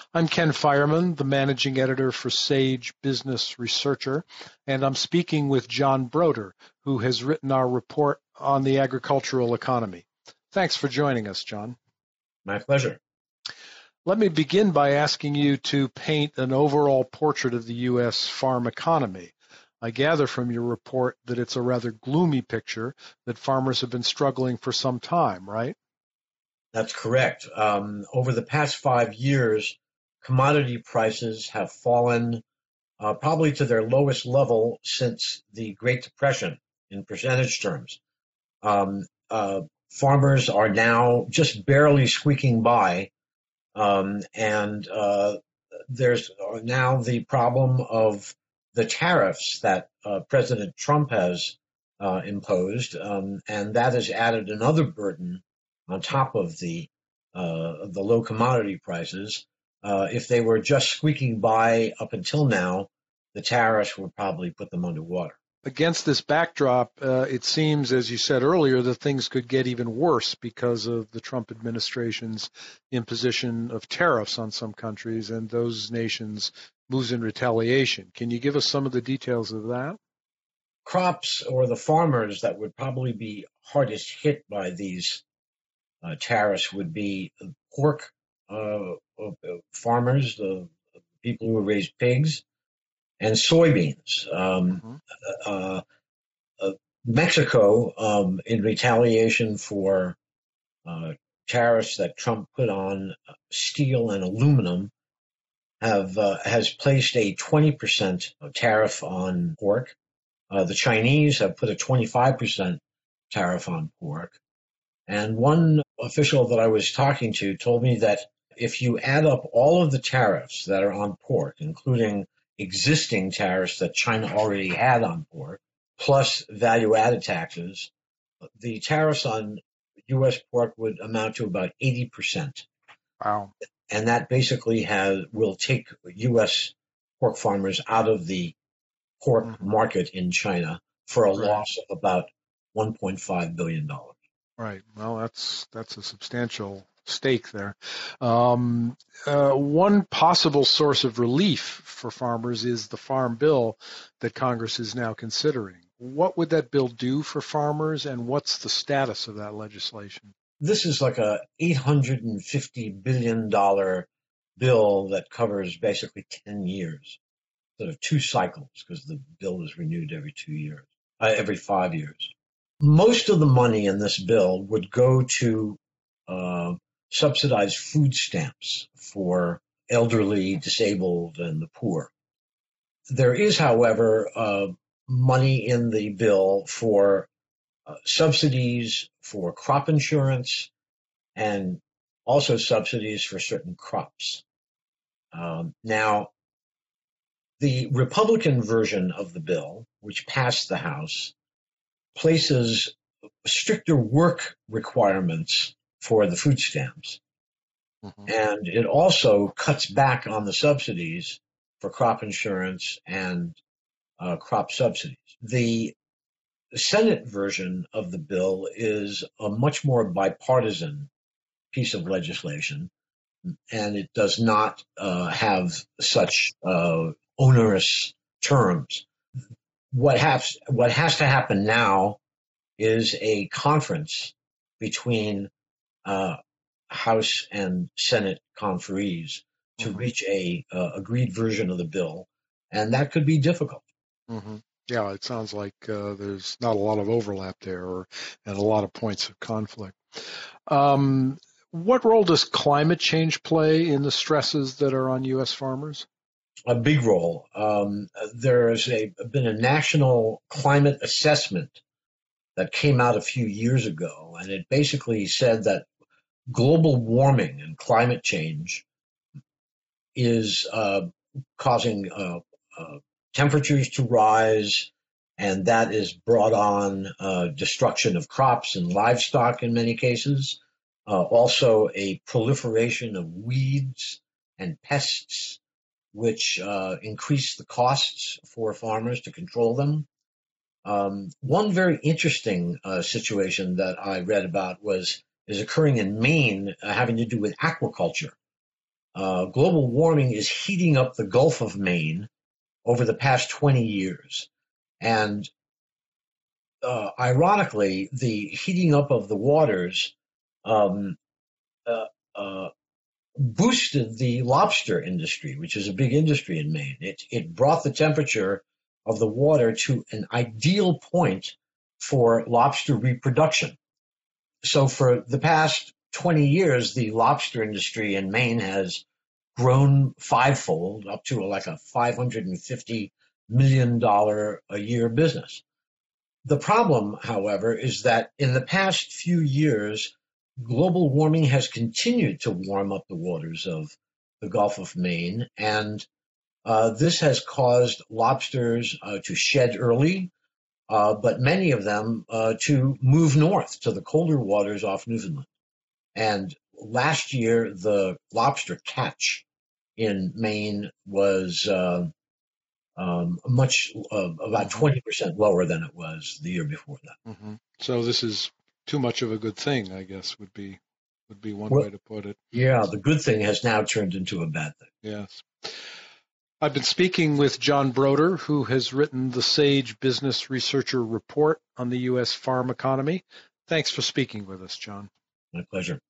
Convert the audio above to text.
I'm Ken Fireman, the managing editor for Sage Business Researcher, and I'm speaking with John Broder, who has written our report on the agricultural economy. Thanks for joining us, John. My pleasure. Let me begin by asking you to paint an overall portrait of the U.S. farm economy. I gather from your report that it's a rather gloomy picture, that farmers have been struggling for some time, right? That's correct. Over the past 5 years, commodity prices have fallen probably to their lowest level since the Great Depression in percentage terms. Um, uh, Farmers are now just barely squeaking by, and there's now the problem of the tariffs that President Trump has imposed, and that has added another burden on top of the low commodity prices. If they were just squeaking by up until now, the tariffs would probably put them underwater. Against this backdrop, it seems, as you said earlier, that things could get even worse because of the Trump administration's imposition of tariffs on some countries and those nations' moves in retaliation. Can you give us some of the details of that? Crops, or the farmers that would probably be hardest hit by these tariffs, would be pork farmers, the people who raise pigs, and soybeans. Mm-hmm. Uh, uh, Mexico, in retaliation for uh, tariffs that Trump put on steel and aluminum, has placed a 20% tariff on pork. The Chinese have put a 25% tariff on pork. And one official that I was talking to told me that if you add up all of the tariffs that are on pork, including existing tariffs that China already had on pork, plus value added taxes, the tariffs on U.S. pork would amount to about 80%. Wow. And that basically will take U.S. pork farmers out of the pork Mm-hmm. market in China for a Right. loss of about $1.5 billion. Right. Well, that's a substantial stake there. One possible source of relief for farmers is the Farm Bill that Congress is now considering. What would that bill do for farmers, and what's the status of that legislation? This is like a $850 billion bill that covers basically 10 years, sort of two cycles, because the bill is renewed every 2 years, every 5 years. Most of the money in this bill would go to uh, subsidize food stamps for elderly, disabled, and the poor. There is, however, money in the bill for subsidies for crop insurance and also subsidies for certain crops. Now, the Republican version of the bill, which passed the House, places stricter work requirements for the food stamps. Mm-hmm. And it also cuts back on the subsidies for crop insurance and crop subsidies. The Senate version of the bill is a much more bipartisan piece of legislation, and it does not have such onerous terms. What has to happen now is a conference between uh, House and Senate conferees to Mm-hmm. reach a agreed version of the bill, and that could be difficult. Mm-hmm. Yeah, it sounds like there's not a lot of overlap there, and a lot of points of conflict. Um, what role does climate change play in the stresses that are on U.S. farmers? A big role. There has been a national climate assessment that came out a few years ago, and it basically said that global warming and climate change is causing temperatures to rise, and that is brought on destruction of crops and livestock in many cases. Also, a proliferation of weeds and pests, which increase the costs for farmers to control them. One very interesting situation that I read about is occurring in Maine, having to do with aquaculture. global warming is heating up the Gulf of Maine over the past 20 years. And ironically, the heating up of the waters um, boosted the lobster industry, which is a big industry in Maine. It brought the temperature of the water to an ideal point for lobster reproduction. So for the past 20 years, the lobster industry in Maine has grown fivefold up to like a $550 million a year business. The problem, however, is that in the past few years, global warming has continued to warm up the waters of the Gulf of Maine, and this has caused lobsters to shed early, but many of them to move north to the colder waters off Newfoundland. And last year, the lobster catch in Maine was about 20% lower than it was the year before that. Mm-hmm. So this is too much of a good thing, I guess, would be one way to put it. Yeah, the good thing has now turned into a bad thing. Yes. I've been speaking with John Broder, who has written the Sage Business Researcher Report on the U.S. farm economy. Thanks for speaking with us, John. My pleasure.